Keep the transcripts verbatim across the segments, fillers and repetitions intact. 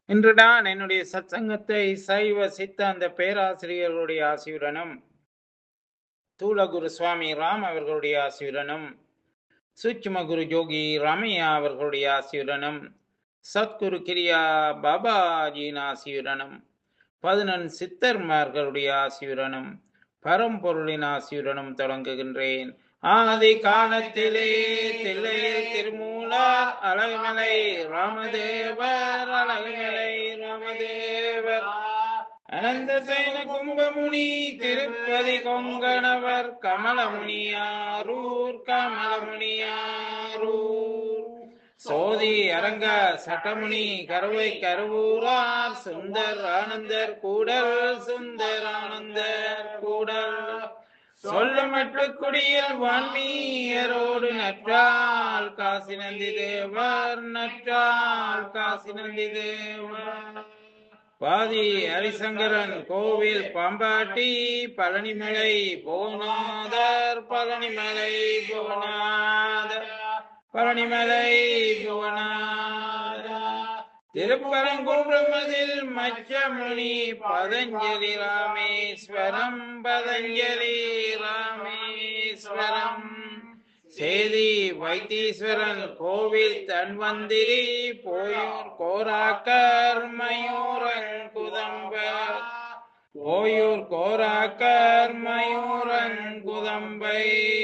இன்று நான் என்னுடைய சத்சங்கத்தை சைவ சித்தாந்த பேராசிரியர்களுடைய ஆசியுடனும் தூலகுரு சுவாமி ராம் அவர்களுடைய ஆசியுடனும் சூட்சும குரு ஜோகி ராமையா அவர்களுடைய ஆசியுடனும் சத்குரு கிரியா பாபாஜியின் ஆசியுடனும் பதினெண் சித்தர்மார்களுடைய ஆசியுடனும் பரம்பொருளின் ஆசியுடனும் தொடங்குகின்றேன். ஆதி காலத்திலே தில்லையில் திருமூலர் அழகுமலை ராமதேவர் அழகுமலை ராமதேவர் அனந்த சைன கும்பமுனி திருப்பதி கொங்கணவர் கமலமுனியாரூர் கமலமுனியாரூர் சோதி அரங்க சட்டமுனி கருவை கருவூரார் சுந்தர் ஆனந்தர் கூடல் சுந்தர் ஆனந்தர் கூடல் சொல்லமற்ற குடியில் வான்மீயரோடு நற்றால் காசி நந்தி தேவர் நற்றால் காசி நந்தி தேவர் பாதி ஹரிசங்கரன் கோவில் பாம்பாட்டி பழனிமலை புவனாதர் பழனிமலை புவனாதர் பழனிமலை புவனாதர் திருப்பரங்குன்றமதில் மச்சமுனி பதஞ்சலி ராமேஸ்வரம் பதஞ்சலி ராமேஸ்வரம் சேதி வைத்தீஸ்வரன் கோவில் தன்வந்திரி போயூர் கோராக்கர் மயூரன் குதம்பர் போயூர் கோராக்கர் மயூரன் குதம்பை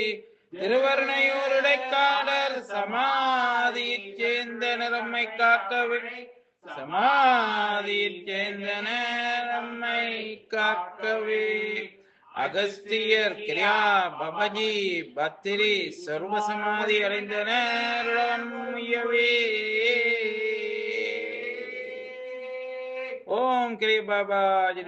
திருவர்ணையூருடைக்காடர் சமாதியைச் சேர்ந்த நிறம்மை காக்கவே சமாதியைச் சேர்ந்த நிறம்மை காக்கவே அகஸ்தியர் கிரியா பபஜி பத்திரி சர்வ சமாதி அடைந்தனர் ஓம் கிரி பாபாஜி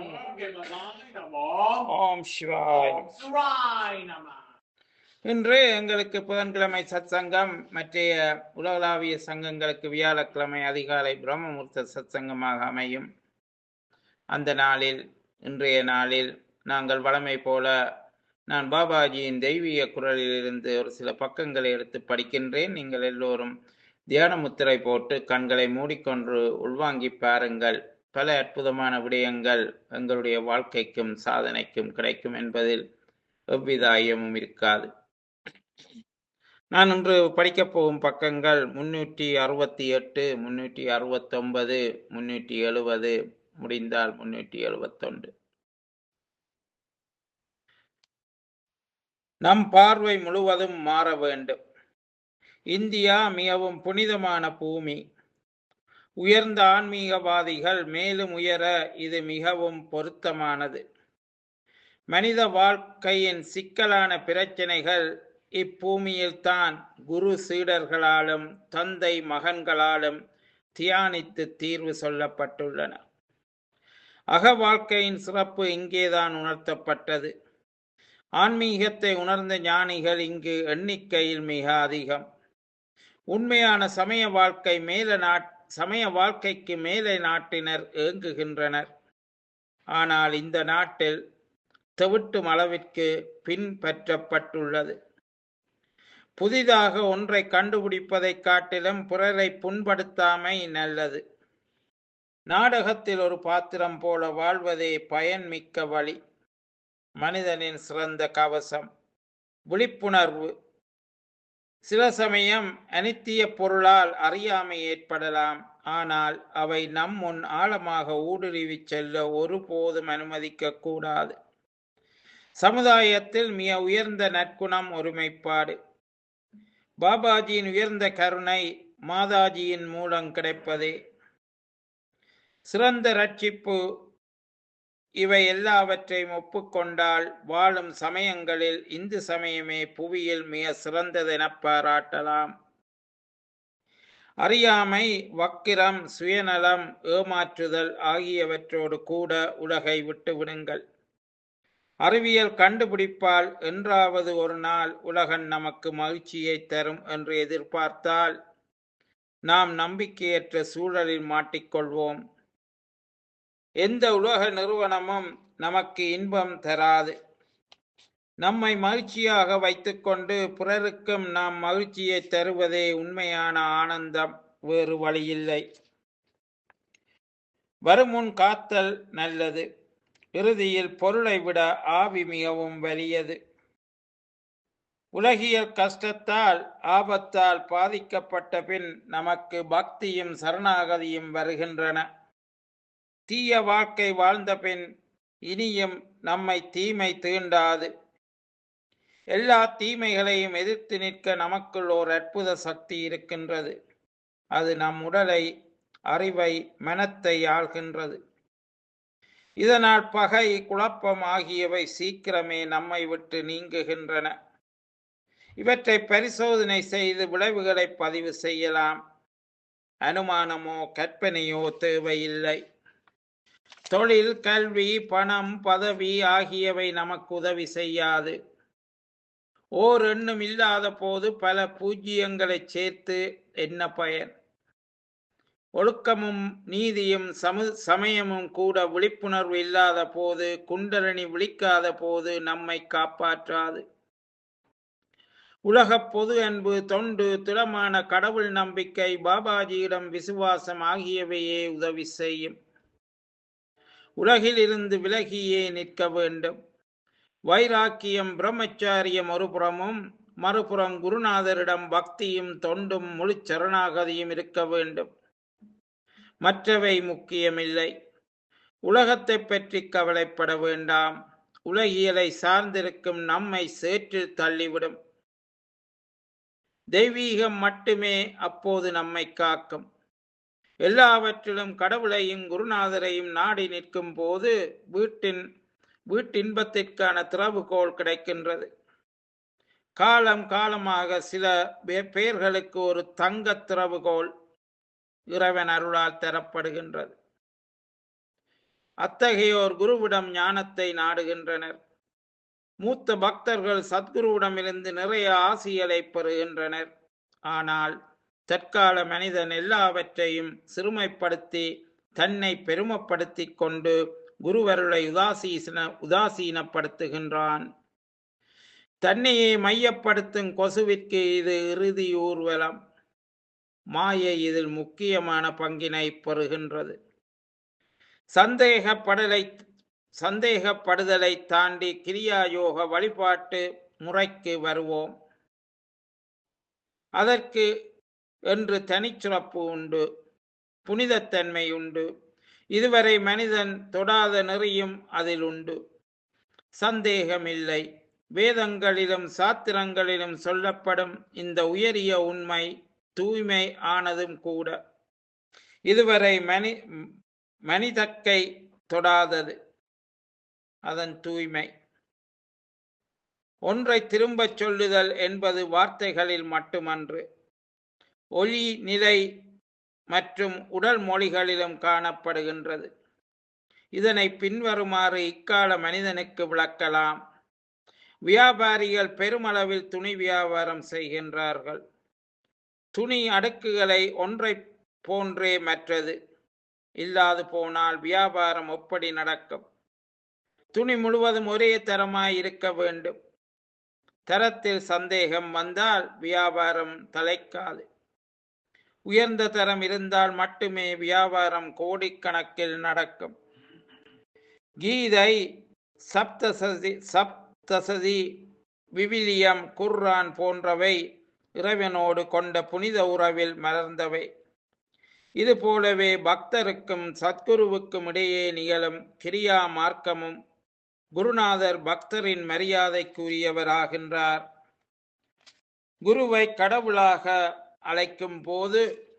ஓம் சிவாய் நம. இன்று எங்களுக்கு புதன்கிழமை சத்சங்கம், மற்றைய உலகளாவிய சங்கங்களுக்கு வியாழக்கிழமை அதிகாலை பிரம்மமுர்த்த சத்சங்கமாக அமையும். அந்த நாளில் இன்றைய நாளில் நாங்கள் வழமை போல நான் பாபாஜியின் தெய்வீக குரலிலிருந்து ஒரு சில பக்கங்களை எடுத்து படிக்கின்றேன். நீங்கள் எல்லோரும் தியான முத்திரை போட்டு கண்களை மூடிக்கொண்டு உள்வாங்கி பாருங்கள். பல அற்புதமான விடயங்கள் எங்களுடைய வாழ்க்கைக்கும் சாதனைக்கும் கிடைக்கும் என்பதில் எவ்வித ஐயமும் இருக்காது. நான் இன்று படிக்கப் போகும் பக்கங்கள் முன்னூற்றி அறுபத்தி எட்டு முன்னூற்றி அறுபத்தி ஒன்பது முன்னூற்றி எழுபது முடிந்தால் முன்னூற்றி எழுபத்தொன்று. நம் பார்வை முழுவதும் மாற வேண்டும். இந்தியா மிகவும் புனிதமான பூமி. உயர்ந்த ஆன்மீகவாதிகள் மேலும் உயர இது மிகவும் பொருத்தமானது. மனித வாழ்க்கையின் சிக்கலான பிரச்சனைகள் இப்பூமியில்தான் குரு சீடர்களாலும் தந்தை மகன்களாலும் தியானித்து தீர்வு சொல்லப்பட்டுள்ளன. அக வாழ்க்கையின் சிறப்பு இங்கேதான் உணர்த்தப்பட்டது. ஆன்மீகத்தை உணர்ந்த ஞானிகள் இங்கு எண்ணிக்கையில் மிக அதிகம். உண்மையான சமய வாழ்க்கை மேல நாட் சமய வாழ்க்கைக்கு மேலே நாட்டினர் ஏங்குகின்றனர். ஆனால் இந்த நாட்டில் தெவிட்டும் அளவிற்கு பின்பற்றப்பட்டுள்ளது. புதிதாக ஒன்றை கண்டுபிடிப்பதை காட்டிலும் பிறரை புண்படுத்தாமை நல்லது. நாடகத்தில் ஒரு பாத்திரம் போல வாழ்வதே பயன்மிக்க வழி. மனிதனின் சிறந்த கவசம் விழிப்புணர்வு. சில சமயம் அனித்திய பொருளால் அறியாமை ஏற்படலாம். ஆனால் அவை நம் முன் ஆழமாக ஊடுருவி செல்ல ஒருபோதும் அனுமதிக்க கூடாது. சமுதாயத்தில் மிக உயர்ந்த நற்குணம் ஒருமைப்பாடு. பாபாஜியின் உயர்ந்த கருணை மாதாஜியின் மூலம் கிடைப்பதே சிறந்த ரட்சிப்பு. இவை எல்லாவற்றையும் ஒப்புக்கொண்டால் வாழும் சமயங்களில் இந்து சமயமே புவியில் மிக சிறந்ததென பாராட்டலாம். அறியாமை, வக்கிரம், சுயநலம், ஏமாற்றுதல் ஆகியவற்றோடு கூட உலகை விட்டு விடுங்கள். அறிவியல் கண்டுபிடிப்பால் என்றாவது ஒரு நாள் உலகம் நமக்கு மகிழ்ச்சியை தரும் என்று எதிர்பார்த்தால் நாம் நம்பிக்கையற்ற சூழலில் மாட்டிக்கொள்வோம். எந்த உலக நிறுவனமும் நமக்கு இன்பம் தராது. நம்மை மகிழ்ச்சியாக வைத்துக்கொண்டு பிறருக்கும் நாம் மகிழ்ச்சியை தருவதே உண்மையான ஆனந்தம். வேறு வழியில்லை. வருமுன் காத்தல் நல்லது. இறுதியில் பொருளை விட ஆவி மிகவும் வலியது. உலகியல் கஷ்டத்தால் ஆபத்தால் பாதிக்கப்பட்ட பின் நமக்கு பக்தியும் சரணாகதியும் வருகின்றன. தீய வாழ்க்கை வாழ்ந்த பின் இனியும் நம்மை தீமை தீண்டாது. எல்லா தீமைகளையும் எதிர்த்து நிற்க நமக்குள் ஓர் அற்புத சக்தி இருக்கின்றது. அது நம் உடலை, அறிவை, மனத்தை ஆள்கின்றது. இதனால் பகை, குழப்பம் ஆகியவை சீக்கிரமே நம்மை விட்டு நீங்குகின்றன. இவற்றை பரிசோதனை செய்து விளைவுகளை பதிவு செய்யலாம். அனுமானமோ கற்பனையோ தேவையில்லை. தொழில், கல்வி, பணம், பதவி ஆகியவை நமக்கு உதவி செய்யாது. ஓர் எண்ணும் இல்லாத போது பல பூஜ்ஜியங்களை சேர்த்து என்ன பயன்? ஒழுக்கமும் நீதியும் சமு சமயமும் கூட விழிப்புணர்வு இல்லாத போது, குண்டலினி விழிக்காத போது நம்மை காப்பாற்றாது. உலக பொது அன்பு, தொண்டு, திடமான கடவுள் நம்பிக்கை, பாபாஜியிடம் விசுவாசம் ஆகியவையே உதவி செய்யும். உலகில் இருந்து விலகியே நிற்க வேண்டும். வைராக்கியம், பிரம்மச்சாரியம் ஒரு புறமும், மறுபுறம் குருநாதரிடம் பக்தியும் தொண்டும் முழு சரணாகதியும் இருக்க வேண்டும். மற்றவை முக்கியமில்லை. உலகத்தை பற்றி கவலைப்பட வேண்டாம். உலகியலை சார்ந்திருக்கும் நம்மை சேற்றில் தள்ளிவிடும். தெய்வீகம் மட்டுமே அப்போது நம்மை காக்கும். எல்லாவற்றிலும் கடவுளையும் குருநாதரையும் நாடி நிற்கும் போது வீட்டின் வீட்டின்பத்திற்கான திறவுகோல் கிடைக்கின்றது. காலம் காலமாக சில பேர்களுக்கு ஒரு தங்க திறவுகோல் இறைவன் அருளால் தரப்படுகின்றது. அத்தகையோர் குருவிடம் ஞானத்தை நாடுகின்றனர். மூத்த பக்தர்கள் சத்குருவிடமிருந்து நிறைய ஆசிகளை பெறுகின்றனர். ஆனால் தற்கால மனிதன் எல்லாவற்றையும் சிறுமைப்படுத்தி தன்னை பெருமைப்படுத்தி கொண்டு குருவருளை உதாசீன உதாசீனப்படுத்துகின்றான். தன்னையே மையப்படுத்தும் கொசுவிற்கு இது இறுதி ஊர்வலம். மாயை இதில் முக்கியமான பங்கினை பெறுகின்றது. சந்தேகப்படலை சந்தேகப்படுதலை தாண்டி கிரியாயோக வழிபாட்டு முறைக்கு வருவோம். அதற்கு என்று தனிச்சிறப்பு உண்டு, புனிதத்தன்மை உண்டு. இதுவரை மனிதன் தொடாத நெறியும் அதில் உண்டு. சந்தேகமில்லை. வேதங்களிலும் சாத்திரங்களிலும் சொல்லப்படும் இந்த உயரிய உண்மை தூய்மை ஆனதும் கூட. இதுவரை மனி மனிதக்கை தொடாதது அதன் தூய்மை. ஒன்றை திரும்பச் சொல்லுதல் என்பது வார்த்தைகளில் மட்டுமன்று, ஒளி, நிலை மற்றும் உடல் மொழிகளிலும் காணப்படுகின்றது. இதனை பின்வருமாறு இக்கால மனிதனுக்கு விளக்கலாம். வியாபாரிகள் பெருமளவில் துணி வியாபாரம் செய்கின்றார்கள். துணி அடுக்குகளை ஒன்றை போன்றே மற்றது இல்லாது போனால் வியாபாரம் எப்படி நடக்கும்? துணி முழுவதும் ஒரே தரமாய் இருக்க வேண்டும். தரத்தில் சந்தேகம் வந்தால் வியாபாரம் தலைக்காது. உயர்ந்த தரம் இருந்தால் மட்டுமே வியாபாரம் கோடிக்கணக்கில் நடக்கும். கீதை, சப்தசதி சப்தசதி விவிலியம், குர்ஆன் போன்றவை இறைவனோடு கொண்ட புனித உறவில் மலர்ந்தவை. இது போலவே பக்தருக்கும் சத்குருவுக்கும் இடையே நிகழும் கிரியா மார்க்கமும் குருநாதர் பக்தரின் மரியாதைக்குரியவராகின்றார். குருவை கடவுளாக அழைக்கும் போது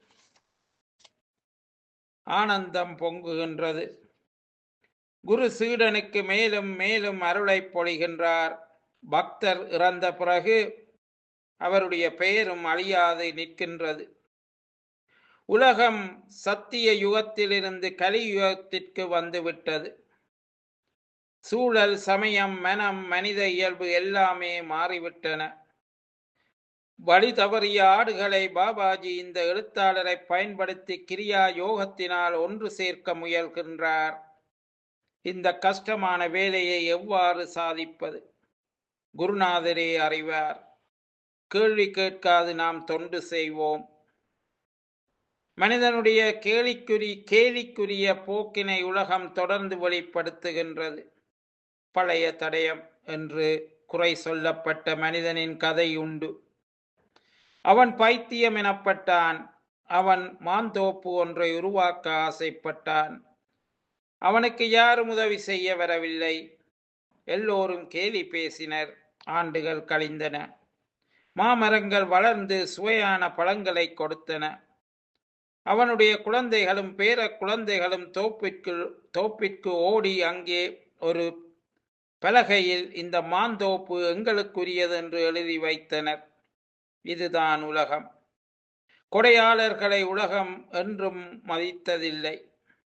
ஆனந்தம் பொங்குகின்றது. குரு சீடனுக்கு மேலும் மேலும் அருளை பொழிகின்றார். பக்தர் இறந்த பிறகு அவருடைய பெயரும் அழியாது நிற்கின்றது. உலகம் சத்திய யுகத்திலிருந்து கலியுகத்திற்கு வந்துவிட்டது. சூழல், சமயம், மனம், மனித இயல்பு எல்லாமே மாறிவிட்டன. வழி தவறிய ஆடுகளை பாபாஜி இந்த எழுத்தாளரை பயன்படுத்தி கிரியா யோகத்தினால் ஒன்று சேர்க்க முயல்கின்றார். இந்த கஷ்டமான வேலையை எவ்வாறு சாதிப்பது? குருநாதரே அறிவார். கேள்வி கேட்காது நாம் தொண்டு செய்வோம். மனிதனுடைய கேலிக்குறி கேலிக்குரிய போக்கினை உலகம் தொடர்ந்து வெளிப்படுத்துகின்றது. பழைய தடயம் என்று குறை சொல்லப்பட்ட மனிதனின் கதை உண்டு. அவன் பைத்தியம் எனப்பட்டான். அவன் மாந்தோப்பு ஒன்றை உருவாக்க ஆசைப்பட்டான். அவனுக்கு யாரும் உதவி செய்ய வரவில்லை. எல்லோரும் கேலி பேசினர். ஆண்டுகள் கழிந்தன. மாமரங்கள் வளர்ந்து சுவையான பழங்களை கொடுத்தன. அவனுடைய குழந்தைகளும் பேர குழந்தைகளும் தோப்பிற்கு தோப்பிற்கு ஓடி அங்கே ஒரு பலகையில் இந்த மாந்தோப்பு எங்களுக்குரியது என்று எழுதி வைத்தனர். இதுதான் உலகம். கொடையாளர்களை உலகம் என்றும் மதித்ததில்லை.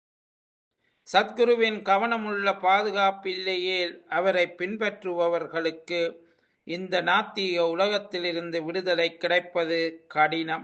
சத்குருவின் கவனமுள்ள பாதுகாப்பில்லையே அவரை பின்பற்றுபவர்களுக்கு இந்த நாத்திக உலகத்திலிருந்து விடுதலை கிடைப்பது கடினம்.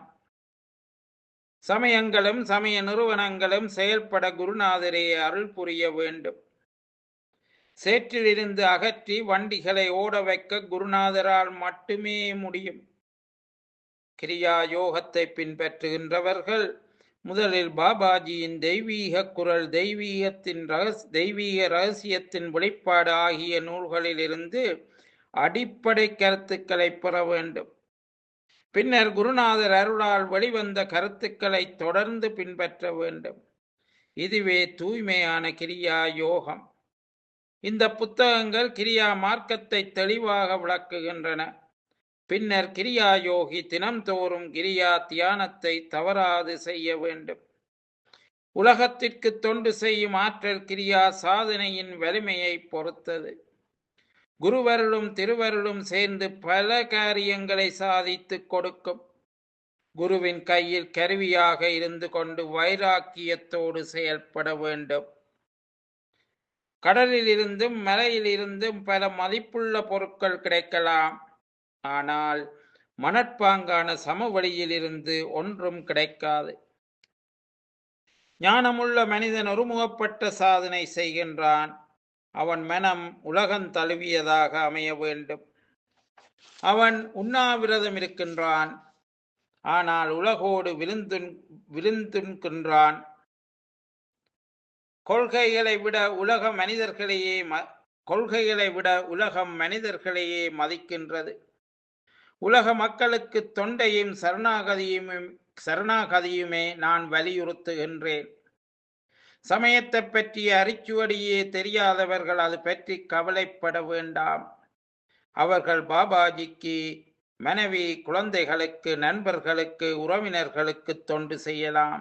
சமயங்களும் சமய நிறுவனங்களும் செயல்பட குருநாதரே அருள் புரிய வேண்டும். சேற்றிலிருந்து அகற்றி வண்டிகளை ஓட வைக்க குருநாதரால் மட்டுமே முடியும். கிரியா யோகத்தை பின்பற்றுகின்றவர்கள் முதலில் பாபாஜியின் தெய்வீக குரல், தெய்வீகத்தின் ரகஸ் தெய்வீக ரகசியத்தின் வெளிப்பாடு ஆகிய நூல்களிலிருந்து அடிப்படை கருத்துக்களை பெற வேண்டும். பின்னர் குருநாதர் அருளால் வெளிவந்த கருத்துக்களை தொடர்ந்து பின்பற்ற வேண்டும். இதுவே தூய்மையான கிரியா யோகம். இந்த புத்தகங்கள் கிரியா மார்க்கத்தை தெளிவாக விளக்குகின்றன. பின்னர் கிரியா யோகி தினம்தோறும் கிரியா தியானத்தை தவறாது செய்ய வேண்டும். உலகத்திற்கு தொண்டு செய்யும் ஆற்றல் கிரியா சாதனையின் வலிமையை பொறுத்தது. குருவருளும் திருவருளும் சேர்ந்து பல காரியங்களை சாதித்து கொடுக்கும். குருவின் கையில் கருவியாக இருந்து கொண்டு வைராக்கியத்தோடு செயல்பட வேண்டும். கடலில் இருந்தும் மலையில் இருந்தும் பல மதிப்புள்ள பொருட்கள் கிடைக்கலாம். ஆனால் மணற்பாங்கான சமவெளியில் இருந்து ஒன்றும் கிடைக்காது. ஞானமுள்ள மனிதன் ஒருமுகப்பட்ட சாதனை செய்கின்றான். அவன் மனம் உலகம் தழுவியதாக அமைய வேண்டும். அவன் உண்ணாவிரதம் இருக்கின்றான். ஆனால் உலகோடு விருந்துண் விருந்துண்கின்றான். கொள்கைகளை விட உலக மனிதர்களையே ம கொள்கைகளை விட உலகம் மனிதர்களையே மதிக்கின்றது. உலக மக்களுக்கு தொண்டையும் சரணாகதியும் சரணாகதியுமே நான் வலியுறுத்துகின்றேன். சமயத்தை பற்றிய அரிச்சுவடியே தெரியாதவர்கள் அது பற்றி கவலைப்பட வேண்டாம். அவர்கள் பாபாஜிக்கு மனைவி, குழந்தைகளுக்கு, நண்பர்களுக்கு, உறவினர்களுக்கு தொண்டு செய்யலாம்.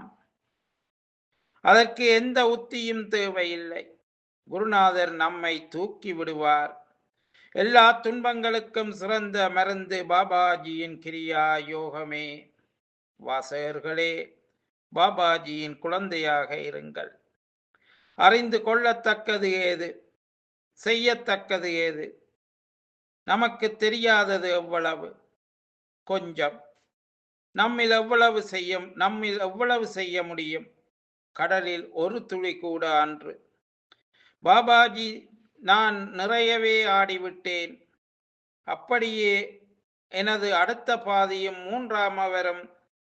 அதற்கு எந்த உத்தியும் தேவையில்லை. குருநாதர் நம்மை தூக்கி விடுவார். எல்லா துன்பங்களுக்கும் சிறந்த மருந்து பாபாஜியின் கிரியா யோகமே. வாசகர்களே, பாபாஜியின் குழந்தையாக இருங்கள். அறிந்து கொள்ளத்தக்கது ஏது, செய்யத்தக்கது ஏது? நமக்கு தெரியாதது எவ்வளவு? கொஞ்சம். நம்மில் எவ்வளவு செய்ய நம்மில் எவ்வளவு செய்ய முடியும்? கடலில் ஒரு துளி கூட அன்று. பாபாஜி, நான் நிறையவே ஆடிவிட்டேன். அப்படியே எனது அடுத்த பாதியும் மூன்றாம் அவரும்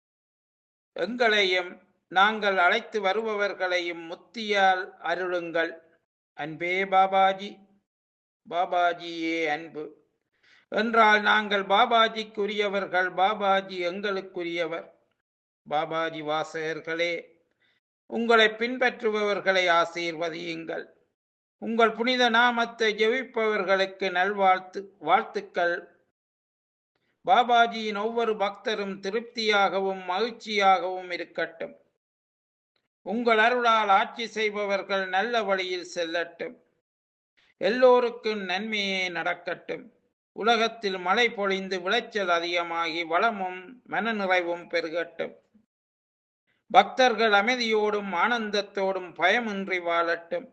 எங்களையும் நாங்கள் அழைத்து வருபவர்களையும் முத்தியால் அருளுங்கள். அன்பே பாபாஜி, பாபாஜியே அன்பு என்றால் நாங்கள் பாபாஜிக்குரியவர்கள். பாபாஜி எங்களுக்குரியவர். பாபாஜி வாசகர்களே, உங்களை பின்பற்றுபவர்களை ஆசீர்வதியுங்கள். உங்கள் புனித நாமத்தை ஜெபிப்பவர்களுக்கு நல்வாழ்த்து வாழ்த்துக்கள். பாபாஜியின் ஒவ்வொரு பக்தரும் திருப்தியாகவும் மகிழ்ச்சியாகவும் இருக்கட்டும். உங்கள் அருளால் ஆட்சி செய்பவர்கள் நல்ல வழியில் செல்லட்டும். எல்லோருக்கும் நன்மையே நடக்கட்டும். உலகத்தில் மழை பொழிந்து விளைச்சல் அதிகமாகி வளமும் மனநிறைவும் பெருகட்டும். பக்தர்கள் அமைதியோடும் ஆனந்தத்தோடும் பயமின்றி வாழட்டும்.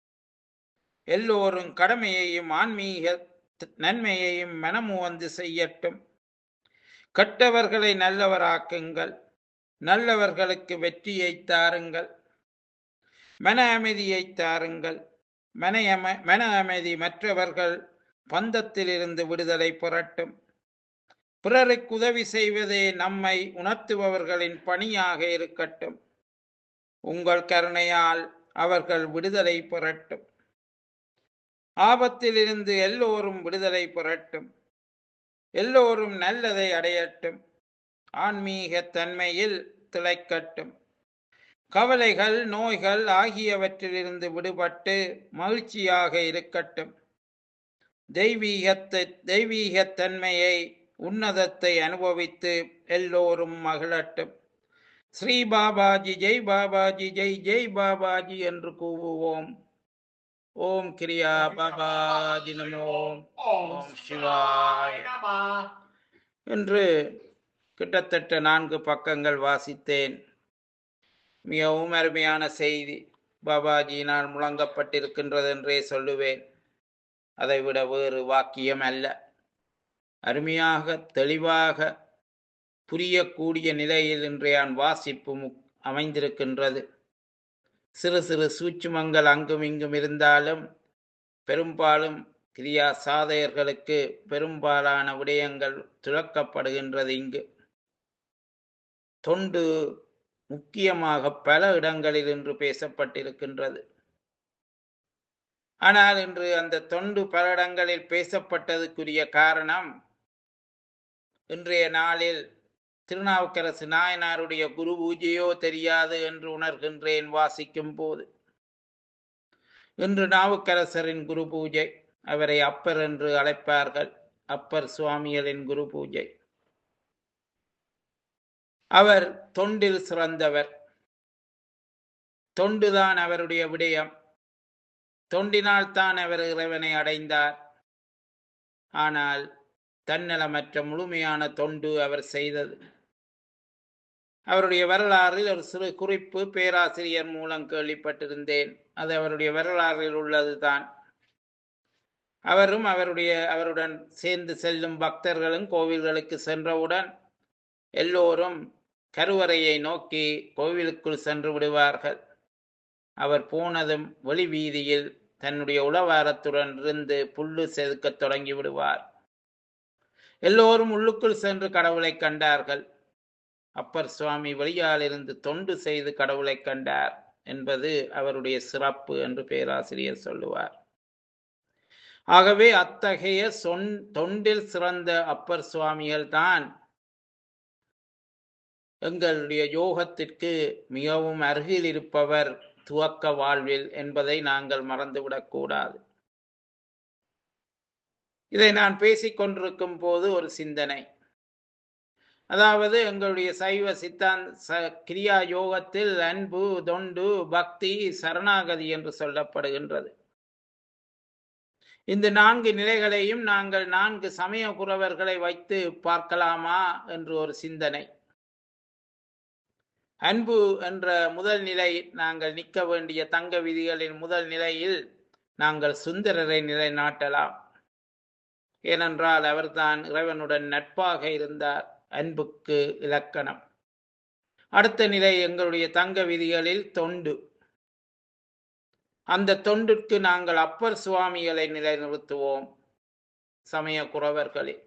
எல்லோரும் கடமையையும் ஆன்மீக நன்மையையும் மனமுவந்து செய்யட்டும். கெட்டவர்களை நல்லவராக்குங்கள். நல்லவர்களுக்கு வெற்றியை தாருங்கள். மன அமைதியை தாருங்கள். மன அம மன அமைதி மற்றவர்கள் பந்தத்திலிருந்து விடுதலை பெறட்டும். பிறருக்கு உதவி செய்வதே நம்மை உணர்த்துபவர்களின் பணியாக இருக்கட்டும். உங்கள் கருணையால் அவர்கள் விடுதலை பெறட்டும். ஆபத்திலிருந்து எல்லோரும் விடுதலை பெறட்டும். எல்லோரும் நல்லதை அடையட்டும். ஆன்மீக தன்மையில் திளைக்கட்டும். கவலைகள், நோய்கள் ஆகியவற்றிலிருந்து விடுபட்டு மகிழ்ச்சியாக இருக்கட்டும். தெய்வீகத்தை தெய்வீகத்தன்மையை உன்னதத்தை அனுபவித்து எல்லோரும் மகிழட்டும். ஸ்ரீ பாபாஜி ஜெய், பாபாஜி ஜெய், ஜெய் பாபாஜி என்று கூவுவோம். ஓம் கிரியா பாபாஜி நமோ. ஓம் சிவாய நம. என்று கிட்டத்தட்ட நான்கு பக்கங்கள் வாசித்தேன். மிகவும் அருமையான செய்தி பாபாஜியினால் முழங்கப்பட்டிருக்கின்றது என்றே சொல்லுவேன். அதைவிட வேறு வாக்கியம் அல்ல. அருமையாக தெளிவாக புரியக்கூடிய நிலையில் இன்றைய வாசிப்பு அமைந்திருக்கின்றது. சிறு சிறு சூட்சுமங்கள் அங்கும் இங்கும் இருந்தாலும் பெரும்பாலும் கிரியா சாதகர்களுக்கு பெரும்பாலான விடயங்கள் துலக்கப்படுகின்றது. இங்கு தொண்டு முக்கியமாக பல இடங்களில் இன்று பேசப்பட்டிருக்கின்றது. ஆனால் இன்று அந்த தொண்டு பல இடங்களில் பேசப்பட்டதுக்குரிய காரணம், இன்றைய நாளில் திருநாவுக்கரசு நாயனாருடைய குரு பூஜையோ தெரியாது என்று உணர்கின்றேன் வாசிக்கும் போது. இன்று நாவுக்கரசரின் குரு பூஜை. அவரை அப்பர் என்று அழைப்பார்கள். அப்பர் சுவாமிகளின் குரு பூஜை. அவர் தொண்டில் சிறந்தவர். தொண்டுதான் அவருடைய விடயம். தொண்டினால் தான் அவர் இறைவனை அடைந்தார். ஆனால் தன்னலமற்ற முழுமையான தொண்டு அவர் செய்தது. அவருடைய வரலாறில் ஒரு சிறு குறிப்பு பேராசிரியர் மூலம் கேள்விப்பட்டிருந்தேன். அது அவருடைய வரலாறில் உள்ளதுதான். அவரும் அவருடைய அவருடன் சேர்ந்து செல்லும் பக்தர்களும் கோவில்களுக்கு சென்றவுடன் எல்லோரும் கருவறையை நோக்கி கோவிலுக்குள் சென்று விடுவார்கள். அவர் போனதும் வெளி வீதியில் தன்னுடைய உளவாரத்துடன் இருந்து புல்லு செதுக்கத் தொடங்கி விடுவார். எல்லோரும் உள்ளுக்குள் சென்று கடவுளை கண்டார்கள். அப்பர் சுவாமி வெளியால் இருந்து தொண்டு செய்து கடவுளை கண்டார் என்பது அவருடைய சிறப்பு என்று பேராசிரியர் சொல்லுவார். ஆகவே அத்தகைய சொன் தொண்டில் சிறந்த அப்பர் சுவாமிகள் தான் எங்களுடைய யோகத்திற்கு மிகவும் அருகில் இருப்பவர் துவக்க வாழ்வில் என்பதை நாங்கள் மறந்துவிடக் கூடாது. இதை நான் பேசிக்கொண்டிருக்கும் போது ஒரு சிந்தனை, அதாவது எங்களுடைய சைவ சித்தாந்த கிரியா யோகத்தில் அன்பு, தொண்டு, பக்தி, சரணாகதி என்று சொல்லப்படுகின்றது. இந்த நான்கு நிலைகளையும் நாங்கள் நான்கு சமய குரவர்களை வைத்து பார்க்கலாமா என்று ஒரு சிந்தனை. அன்பு என்ற முதல் நிலை, நாங்கள் நிற்க வேண்டிய தங்க விதிகளின் முதல் நிலையில் நாங்கள் சுந்தரரை நிலைநாட்டலாம். ஏனென்றால் அவர்தான் இறைவனுடன் நட்பாக இருந்தார், அன்புக்கு இலக்கணம். அடுத்த நிலை எங்களுடைய தங்க விதிகளில் தொண்டு. அந்த தொண்டிற்கு நாங்கள் அப்பர் சுவாமிகளை நிலைநிறுத்துவோம் சமய குரவர்களில்.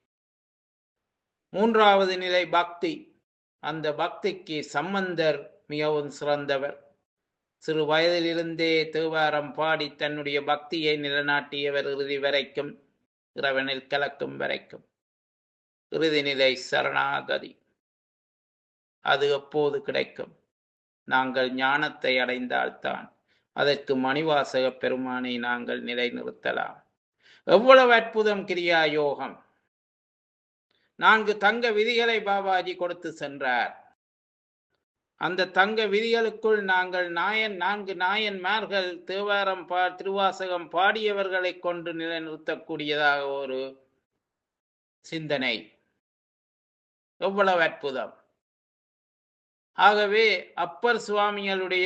மூன்றாவது நிலை பக்தி. அந்த பக்திக்கு சம்பந்தர் மிகவும் சிறந்தவர். சிறு வயதிலிருந்தே தேவாரம் பாடி தன்னுடைய பக்தியை நிலைநாட்டியவர் இறுதி வரைக்கும், இறைவனில் கலக்கும் வரைக்கும். இறுதி நிலை சரணாகதி. அது எப்போது கிடைக்கும்? நாங்கள் ஞானத்தை அடைந்தால்தான். அதற்கு மணிவாசக பெருமானை நாங்கள் நிலைநிறுத்தலாம். எவ்வளவு அற்புதம் கிரியா யோகம்! நான்கு தங்க விதிகளை பாபாஜி கொடுத்து சென்றார். அந்த தங்க விதிகளுக்குள் நாங்கள் நாயன் நான்கு நாயன்மார்கள் தேவாரம் பா திருவாசகம் பாடியவர்களை கொண்டு நிலைநிறுத்தக்கூடியதாக ஒரு சிந்தனை. எவ்வளவு அற்புதம்! ஆகவே அப்பர் சுவாமிகளுடைய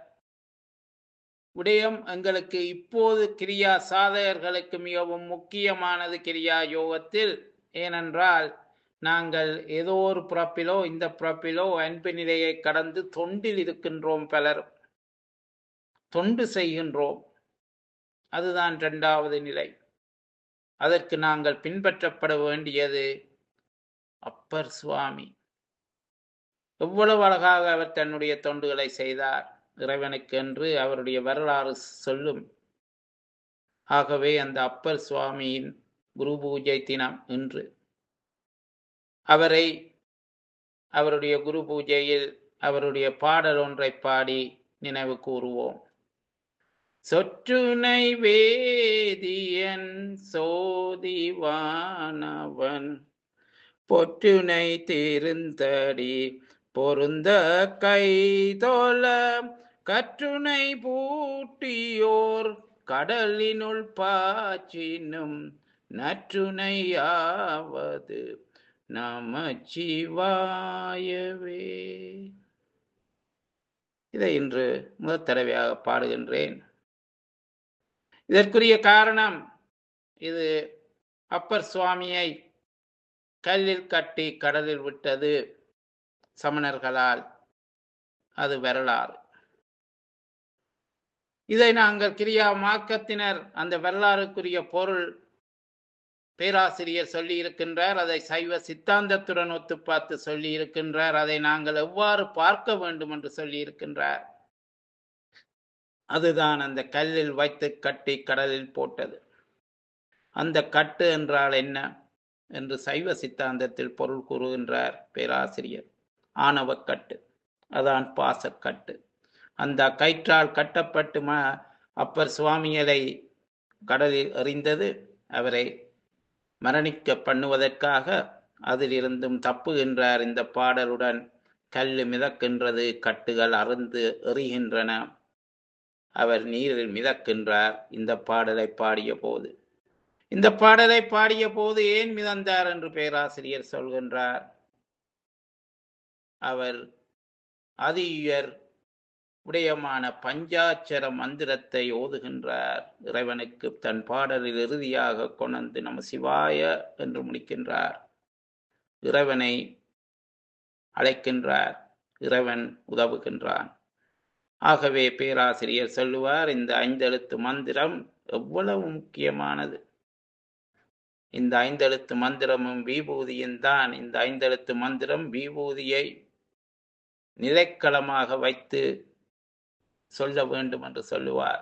விடயம் எங்களுக்கு இப்போது கிரியா சாதகர்களுக்கு மிகவும் முக்கியமானது கிரியா யோகத்தில். ஏனென்றால் நாங்கள் ஏதோ ஒரு பிறப்பிலோ இந்த பிறப்பிலோ அன்பு நிலையை கடந்து தொண்டில் இருக்கின்றோம். பலர் தொண்டு செய்கின்றோம். அதுதான் இரண்டாவது நிலை. அதற்கு நாங்கள் பின்பற்றப்பட வேண்டியது அப்பர் சுவாமி. எவ்வளவு அழகாக அவர் தன்னுடைய தொண்டுகளை செய்தார் இறைவனுக்கு என்று அவருடைய வரலாறு சொல்லும். ஆகவே அந்த அப்பர் சுவாமியின் குரு பூஜை தினம் இன்று. அவரை அவருடைய குரு பூஜையில் அவருடைய பாடல் ஒன்றை பாடி நினைவு கூறுவோம். சொற்றுனை வேதியன் சோதிவானவன் பொற்றுனை திருந்தடி பொருந்த கைதோல கற்றுனை பூட்டியோர் கடலினுள் பாச்சினும் நற்றுணையாவது நமச்சிவாயவே. இதை இன்று முதல் தடவையாக பாடுகின்றேன். இதற்குரிய காரணம், இது அப்பர் சுவாமியை கல்லில் கட்டி கடலில் விட்டது சமணர்களால். அது வரலாறு. இதை நாங்கள் கிரியா மார்க்கத்தினர் அந்த வரலாறுக்குரிய பொருள் பேராசிரியர் சொல்லி இருக்கின்றார். அதை சைவ சித்தாந்தத்துடன் ஒத்து பார்த்து சொல்லி இருக்கின்றார். அதை நாங்கள் எவ்வாறு பார்க்க வேண்டும் என்று சொல்லி இருக்கின்றார். அதுதான் அந்த கல்லில் வைத்து கட்டி கடலில் போட்டது. அந்த கட்டு என்றால் என்ன என்று சைவ சித்தாந்தத்தில் பொருள் கூறுகின்றார் பேராசிரியர். ஆணவக்கட்டு, அதான் பாசக்கட்டு. அந்த கயிற்றால் கட்டப்பட்டு ம அப்பர் சுவாமியரை கடலில் எறிந்தது அவரை மரணிக்க பண்ணுவதற்காக. அதிலிருந்தும் தப்புகின்றார் இந்த பாடலுடன். கல்லு மிதக்கின்றது, கட்டுகள் அறுந்து எறிகின்றன, அவர் நீரில் மிதக்கின்றார் இந்த பாடலை பாடிய போது. இந்த பாடலை பாடிய போது ஏன் மிதந்தார் என்று பேராசிரியர் சொல்கின்றார். அவர் அதியுயர் உடையமான பஞ்சாட்சர மந்திரத்தை ஓதுகின்றார். இறைவனுக்கு தன் பாடலில் இறுதியாக கொண்டு நம சிவாய என்று முடிக்கின்றார். இறைவனை அழைக்கின்றார், இறைவன் உதவுகின்றான். ஆகவே பேராசிரியர் சொல்லுவார், இந்த ஐந்தெழுத்து மந்திரம் எவ்வளவு முக்கியமானது. இந்த ஐந்தெழுத்து மந்திரமும் விபூதியும் தான். இந்த ஐந்தெழுத்து மந்திரம் விபூதியை நிலைக்களமாக வைத்து சொல்ல வேண்டும் என்று சொல்லுவார்.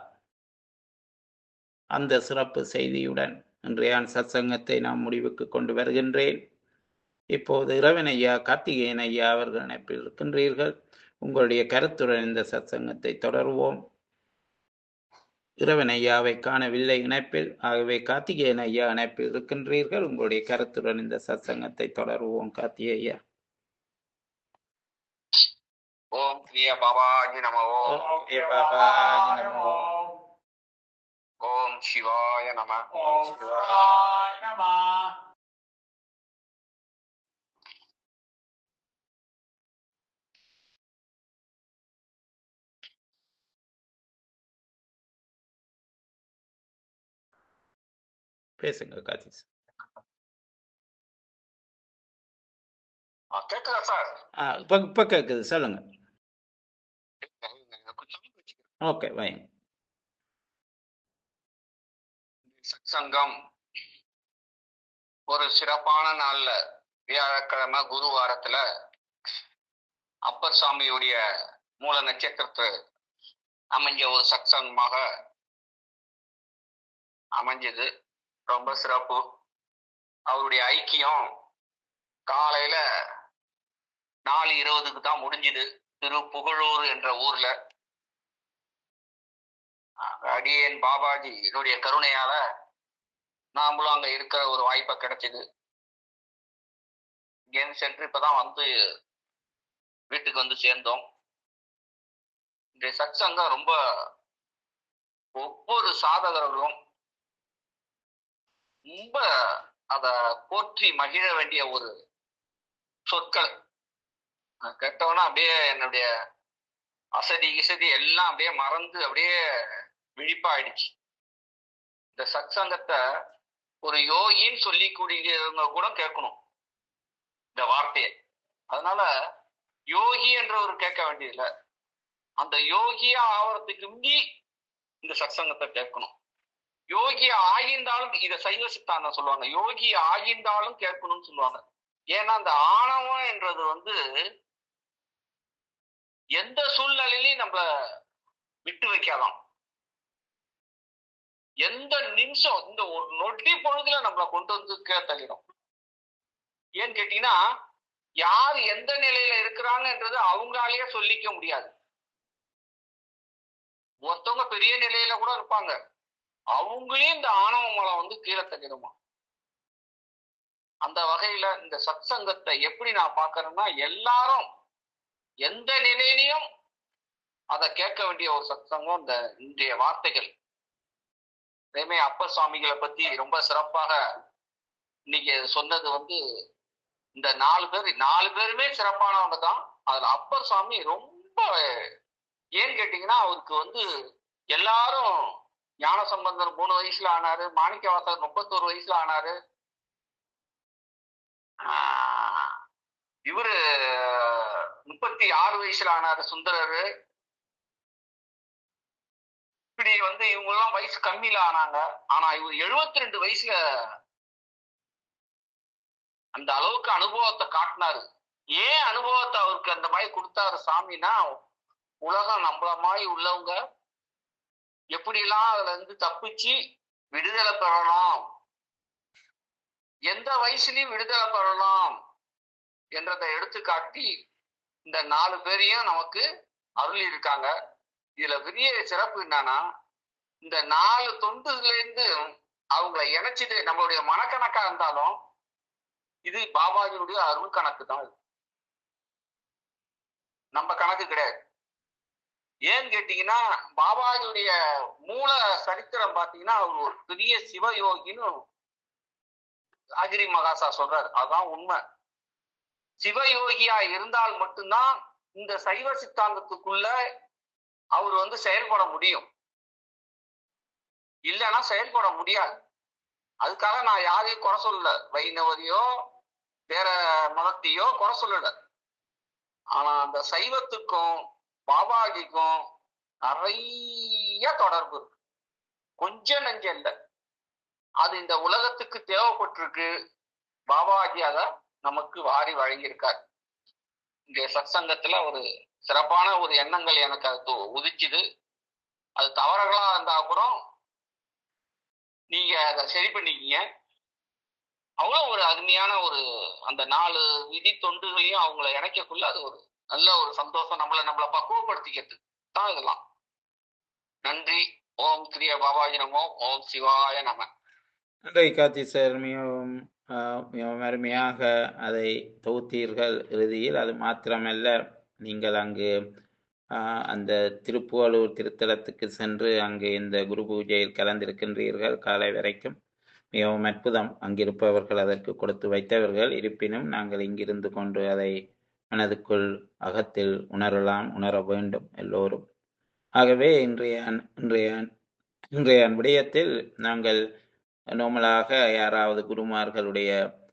அந்த சிறப்பு செய்தியுடன் இன்றைய சத்சங்கத்தை நாம் முடிவுக்கு கொண்டு வருகின்றேன். இப்போது இறைவன் ஐயா, கார்த்திகேயன் ஐயா அவர்கள் இணைப்பில் இருக்கின்றீர்கள். உங்களுடைய கருத்துடன் இந்த சத்சங்கத்தை தொடருவோம். இறைவன் ஐயாவை காணவில்லை இணைப்பில். ஆகவே கார்த்திகேயன் ஐயா இணைப்பில் இருக்கின்றீர்கள். உங்களுடைய கருத்துடன் இந்த சத்சங்கத்தை தொடருவோம். கார்த்திகேய ஐயா. ஓம் கிரிய பாபாஜி நமோ. ஓம் கிரிய பாபாஜி நமோ. ஓம் சிவாய நம. ஓம் சிவாய நம. பேசுங்க கார்த்திக். கேக்குதா சார்? இப்ப இப்ப கேக்குது, சொல்லுங்க. ஓகே, வைங்க. சத்சங்கம் ஒரு சிறப்பான நாள்ல, வியாழக்கிழமை குரு வாரத்துல அப்பர் சாமியுடைய மூல நட்சத்திரத்து அமைஞ்ச ஒரு சத்சங்கமாக அமைஞ்சது. ரொம்ப சிறப்பு. அவருடைய ஐக்கியம் காலையில நாலு இருபதுக்கு தான் முடிஞ்சுது, திரு புகழூர் என்ற ஊர்ல. அடியேன் பாபாஜி என்னுடைய கருணையால நாமளும் அங்க இருக்கிற ஒரு வாய்ப்பை கிடைச்சது. இங்கேருந்து சென்று இப்பதான் வந்து வீட்டுக்கு வந்து சேர்ந்தோம். இந்த சத்சங்கம் ரொம்ப ஒவ்வொரு சாதகர்களும் ரொம்ப அத போற்றி மகிழ வேண்டிய ஒரு சொற்கள். கேட்டவனா அப்படியே என்னுடைய அசதி கிசதி எல்லாம் அப்படியே மறந்து அப்படியே விழிப்பாயிடுச்சு. இந்த சத்சங்கத்தை ஒரு யோகின்னு சொல்லி கூடியவங்க கூட கேட்கணும் இந்த வார்த்தையை. அதனால யோகி என்ற ஒரு கேட்க வேண்டியதில்லை, அந்த யோகியா ஆவறதுக்கு முந்தி இந்த சத்சங்கத்தை கேட்கணும். யோகி ஆகியிருந்தாலும், இதை சைவ சித்தாந்தம் சொல்லுவாங்க, யோகி ஆகியிருந்தாலும் கேட்கணும்னு சொல்லுவாங்க. ஏன்னா அந்த ஆணவம் என்றது வந்து எந்த சூழ்நிலையிலையும் நம்மள விட்டு வைக்காதான். எந்த நிமிஷம் இந்த ஒரு நொடி பொழுதுல நம்மளை கொண்டு வந்து தள்ளிடும். ஏன்னு கேட்டீங்கன்னா, யார் எந்த நிலையில இருக்கிறாங்கன்றது அவங்களாலேயே சொல்லிக்க முடியாது. ஒருத்தவங்க பெரிய நிலையில கூட இருப்பாங்க, அவங்களையும் இந்த ஆணவ மலம் வந்து கீழே தள்ளிடுமா. அந்த வகையில இந்த சத் சங்கத்தை எப்படி நான் பாக்குறேன்னா, எல்லாரும் எந்த நிலையிலையும் அதை கேட்க வேண்டிய ஒரு சத் சங்கம் இந்த இன்றைய வார்த்தைகள். அதேமே அப்பர் சுவாமிகளை பத்தி ரொம்ப சிறப்பாக இன்னைக்கு சொன்னது வந்து, இந்த நாலு பேர் நாலு பேருமே சிறப்பானவங்க தான். அதுல அப்பர் சுவாமி ரொம்ப, ஏன்னு கேட்டீங்கன்னா, அவருக்கு வந்து எல்லாரும் ஞான சம்பந்தர் மூணு வயசுல ஆனாரு, மாணிக்க வாசகர் முப்பத்தோரு வயசுல ஆனாரு, ஆஹ் இவரு முப்பத்தி ஆறு வயசுல ஆனாரு சுந்தரரு. இப்படி வந்து இவங்க எல்லாம் வயசு கம்மியில ஆனாங்க. ஆனா இவர் எழுபத்தி ரெண்டு வயசுல அந்த அளவுக்கு அனுபவத்தை காட்டினாரு. ஏன் அனுபவத்தை அவருக்கு அந்த மாதிரி கொடுத்தாரு சாமினா, உலகம் நம்மள மாதிரி உள்ளவங்க எப்படிலாம் அதுல இருந்து தப்பிச்சு விடுதலை பெறலாம், எந்த வயசுலயும் விடுதலை பெறலாம் என்றதை எடுத்துக்காட்டி இந்த நாலு பேரையும் நமக்கு அருளி இருக்காங்க. இதுல பெரிய சிறப்பு என்னன்னா, இந்த நாலு தொண்டுல இருந்து அவங்களை இணைச்சிட்டு நம்மளுடைய மனக்கணக்கா இருந்தாலும் இது பாபாஜியுடைய அருள் கணக்கு தான், நம்ம கணக்கு கிடையாது. ஏன்னு கேட்டீங்கன்னா, பாபாஜியுடைய மூல சரித்திரம் பாத்தீங்கன்னா, அவர் ஒரு பெரிய சிவயோகின்னு அகிரி மகாசா சொல்றாரு. அதான் உண்மை. சிவயோகியா இருந்தால் மட்டும்தான் இந்த சைவ சித்தாந்தத்துக்குள்ள அவர் வந்து செயல்பட முடியும், இல்லைன்னா செயல்பட முடியாது. அதுக்காக நான் யாரையும் குறை சொல்லல, வைணவரையோ வேற மதத்தையோ குறை சொல்லல. ஆனா அந்த சைவத்துக்கும் பாபாஜிக்கும் நிறைய தொடர்பு இருக்கு, கொஞ்சம் நெஞ்சம் இல்லை. அது இந்த உலகத்துக்கு தேவைப்பட்டிருக்கு. பாபாஜி அதை நமக்கு வாரி வழங்கியிருக்காரு. இங்க சத் சங்கத்துல ஒரு சிறப்பான ஒரு எண்ணங்கள் எனக்கு அது உதிச்சுது. அது தவறுகளா இருந்தா அப்புறம் நீங்க அதை சரி பண்ணிக்கீங்க. அவங்களும் ஒரு அருமையான ஒரு அந்த நாலு விதி தொண்டுகளையும் அவங்கள இணைக்கக்குள்ள அது ஒரு நல்ல ஒரு சந்தோஷம். நம்மளை நம்மளை பக்குவப்படுத்திக்கிறது தான் இதெல்லாம். நன்றி. ஓம் கிரிய பாபாஜி நமோ. ஓம் சிவாய நம. நன்றி கார்த்தி சார், மிகவும் மிகவும் அருமையாக அதை தொகுத்தீர்கள் இறுதியில். அது மாத்திரமல்ல, நீங்கள் அங்கு அந்த திருப்புவலூர் திருத்தலத்துக்கு சென்று அங்கு இந்த குரு பூஜையில் கலந்திருக்கின்றீர்கள் காலை வரைக்கும். மிகவும் அற்புதம். அங்கிருப்பவர்கள் அதற்கு கொடுத்து வைத்தவர்கள். இருப்பினும் நாங்கள் இங்கிருந்து கொண்டு அதை மனதுக்குள் அகத்தில் உணரலாம், உணர வேண்டும் எல்லோரும். ஆகவே இன்றைய இன்றைய இன்றைய விடயத்தில் நாங்கள் நோமலாக யாராவது குருமார்களுடைய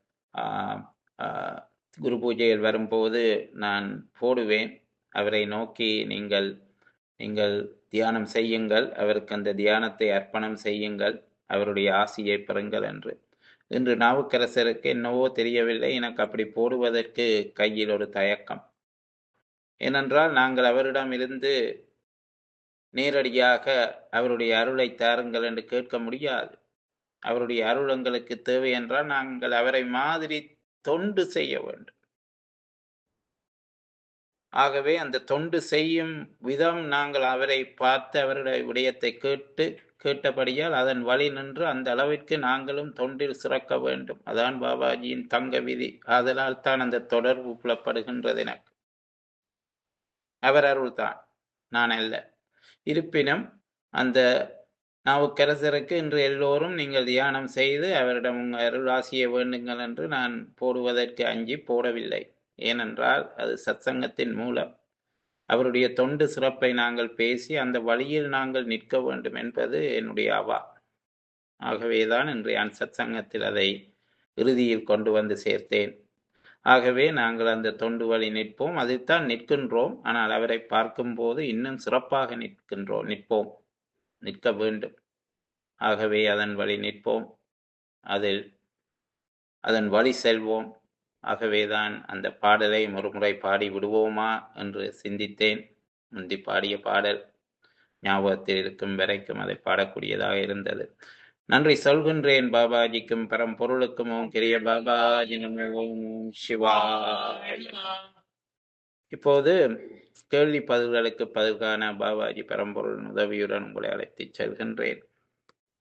குரு பூஜையில் வரும்போது நான் போடுவேன், அவரை நோக்கி நீங்கள் நீங்கள் தியானம் செய்யுங்கள், அவருக்கு அந்த தியானத்தை அர்ப்பணம் செய்யுங்கள், அவருடைய ஆசியை பெறுங்கள் என்று. இன்று நாவுக்கரசருக்கு என்னவோ தெரியவில்லை, எனக்கு அப்படி போடுவதற்கு கையில் ஒரு தயக்கம். ஏனென்றால் நாங்கள் அவரிடம் இருந்து நேரடியாக அவருடைய அருளை தாருங்கள் என்று கேட்க முடியாது. அவருடைய அருள் எங்களுக்கு தேவை என்றால் நாங்கள் அவரை மாதிரி தொண்டு செய்ய வேண்டும். ஆகவே அந்த தொண்டு செய்யும் விதம், நாங்கள் அவரை பார்த்து அவருடைய விடயத்தை கேட்டு கேட்டபடியால் அதன் வழி நின்று அந்த அளவிற்கு நாங்களும் தொண்டில் சிறக்க வேண்டும். அதான் பாபாஜியின் தங்க விதி. அதனால் தான் அந்த தொடர்பு புலப்படுகின்றது எனக்கு. அவர் அருள் தான், நான் அல்ல. இருப்பினும் அந்த நாவுக்கரசருக்கு இன்று எல்லோரும் நீங்கள் தியானம் செய்து அவரிடம் உங்கள் அருளாசியை வேண்டுங்கள் என்று நான் போடுவதற்கு அஞ்சி போடவில்லை. ஏனென்றால் அது சத்சங்கத்தின் மூலம் அவருடைய தொண்டு சிறப்பை நாங்கள் பேசி அந்த வழியில் நாங்கள் நிற்க வேண்டும் என்பது என்னுடைய அவா. ஆகவேதான் இன்றைய சத்சங்கத்தில் அதை இறுதியில் கொண்டு வந்து சேர்த்தேன். ஆகவே நாங்கள் அந்த தொண்டு வழி நிற்போம், அதைத்தான் நிற்கின்றோம். ஆனால் அவரை பார்க்கும் போது இன்னும் சிறப்பாக நிற்கின்றோம், நிற்போம், நிற்க வேண்டும். ஆகவே அதன் வழி நிற்போம், அதில் அதன் வழி செல்வோம். ஆகவேதான் அந்த பாடலை ஒரு முறை பாடி விடுவோமா என்று சிந்தித்தேன். முந்தி பாடிய பாடல் ஞாபகத்தில் இருக்கும் வரைக்கும் அதை பாடக்கூடியதாக இருந்தது. நன்றி சொல்கின்றேன் பாபாஜிக்கும் பரம்பொருளுக்கும். ஓம் கிரிய பாபாஜி நமோ. ஓம் சிவாய. இப்போது கேள்வி பதில்களுக்கு பதில் காண பாபாஜி பரம்பொருள் உதவியுடன் உங்களை அழைத்து செல்கின்றேன்.